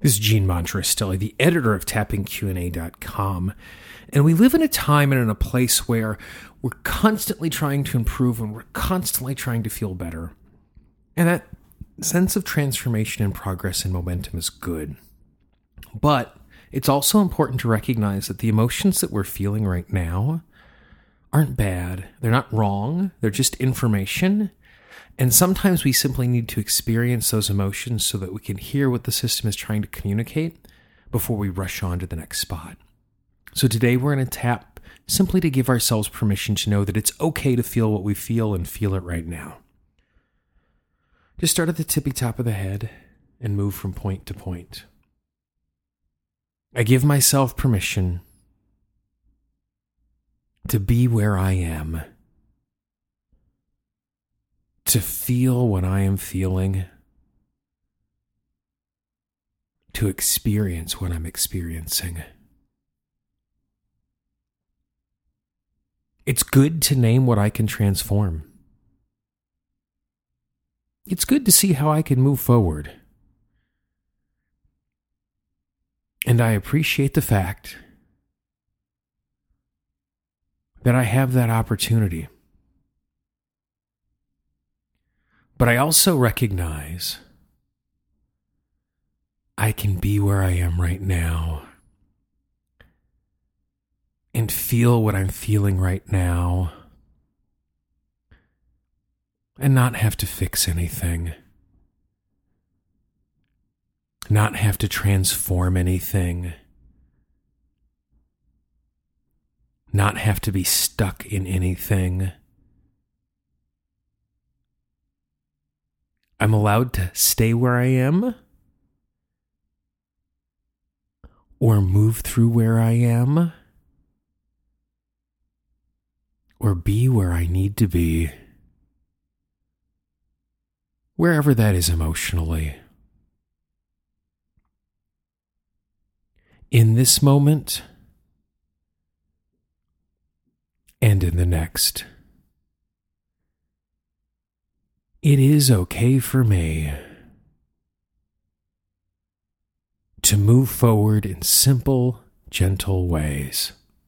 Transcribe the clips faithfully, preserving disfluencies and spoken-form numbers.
This is Gene Monterestilli, the editor of tapping Q and A dot com. And we live in a time and in a place where we're constantly trying to improve and we're constantly trying to feel better. And that sense of transformation and progress and momentum is good. But it's also important to recognize that the emotions that we're feeling right now aren't bad. They're not wrong. They're just information. And sometimes we simply need to experience those emotions so that we can hear what the system is trying to communicate before we rush on to the next spot. So today we're going to tap simply to give ourselves permission to know that it's okay to feel what we feel and feel it right now. Just start at the tippy top of the head and move from point to point. I give myself permission to be where I am, to feel what I am feeling, to experience what I'm experiencing. It's good to name what I can transform. It's good to see how I can move forward. And I appreciate the fact that I have that opportunity. But I also recognize I can be where I am right now and feel what I'm feeling right now and not have to fix anything, not have to transform anything, not have to be stuck in anything. I'm allowed to stay where I am or move through where I am or be where I need to be, wherever that is emotionally. In this moment and in the next. It is okay for me to move forward in simple, gentle ways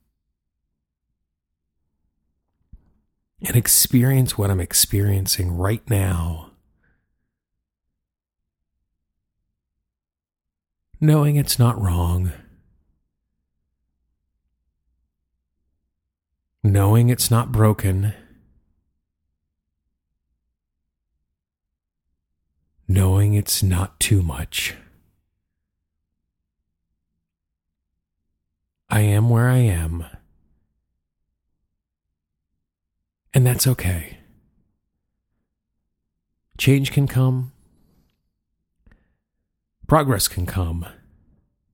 and experience what I'm experiencing right now, knowing it's not wrong, knowing it's not broken, knowing it's not too much. I am where I am, and that's okay. Change can come, progress can come,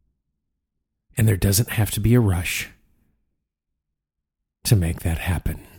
and there doesn't have to be a rush to make that happen.